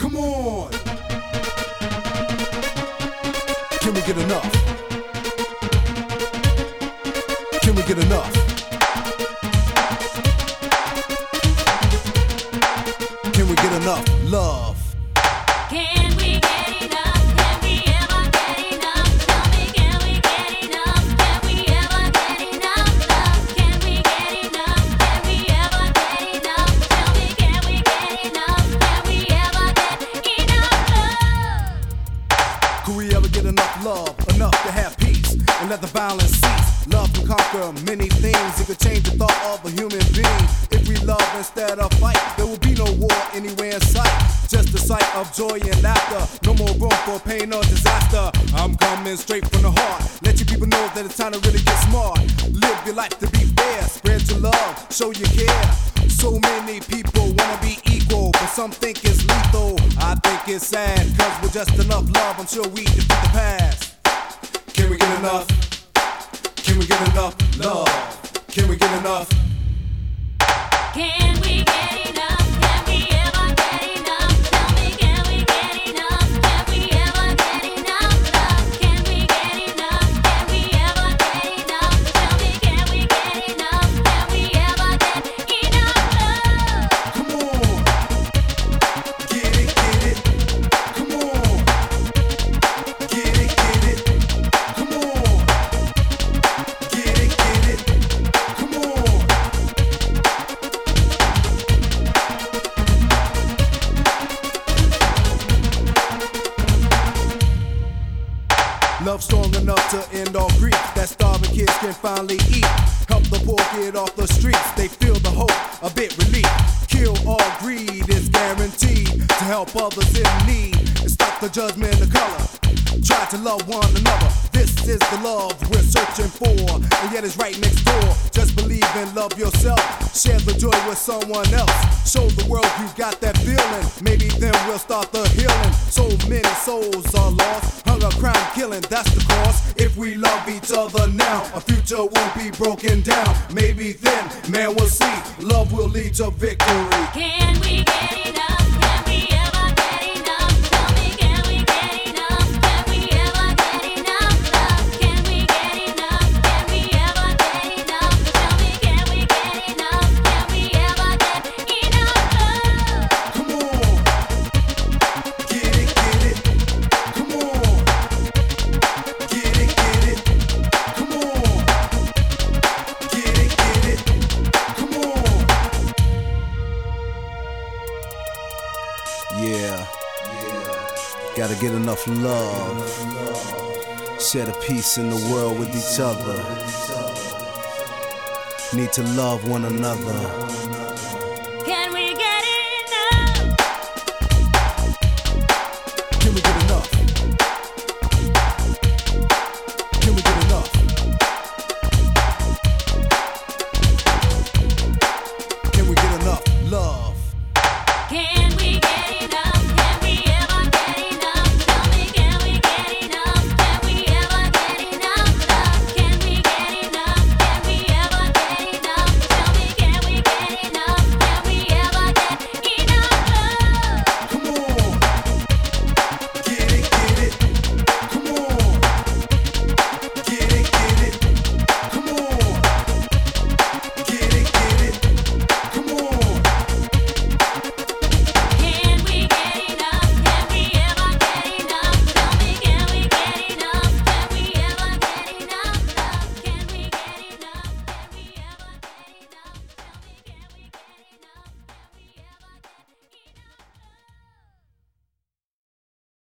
Come on. Can we get enough? Can we get enough? Can we get enough love? Can we get enough? Can we ever get enough? Tell me, can we get enough? Can we ever get enough love? Can we get enough? Can we ever get enough? Tell me, can we get enough? Can we ever get enough love? Could we ever get enough love? Enough to have peace and let the violence cease. Love can conquer many things. It could change the thought of a human being. If we love instead of fight, there will be no war anywhere in sight. Just a sight of joy and laughter. No more room for pain or disaster. I'm coming straight from the heart. Let you people know that it's time to really get smart. Live your life to be fair. Spread your love, show you care. So many people wanna be equal, but some think it's lethal. I think it's sad, cause with just enough love, I'm sure we defeat the past. Can we get enough? Can we get enough love? Can we get enough? Can we get enough? Can we ever get enough? Tell me, can we get enough? Can we ever get enough love? Can we get enough? Can we ever get enough? Tell me, can we get enough? Can we ever get enough love? Come on. Get it, get it. Come on. Get it, get it. Come on. Get it, get it. Come on. Love strong enough to end all grief. That starving kids can finally eat. Help the poor get off the streets. They feel the hope, a bit relief. Kill all greed is guaranteed to help others in need and stop the judgment of color. Try to love one another. This is the love we're searching for, and yet it's right next door. Just believe and love yourself. Share the joy with someone else. Show the world you got that feeling. Maybe then we'll start the healing. So many souls are lost. Hunger, crime, killing, that's the cause. If we love each other now, our future won't be broken down. Maybe then, man, we'll see. Love will lead to victory. Can we get enough? Can we ever get enough? Tell me, can we get enough? Can we ever get enough love? Can we get enough? Can we ever get enough? Tell me, can we get enough? Can we ever get enough love? Come on. Get it, get it. Come on. Get it, get it. Come on. Get it, get it. Come on. Yeah. Gotta get enough love. Share the peace in the world with each other. Need to love one another.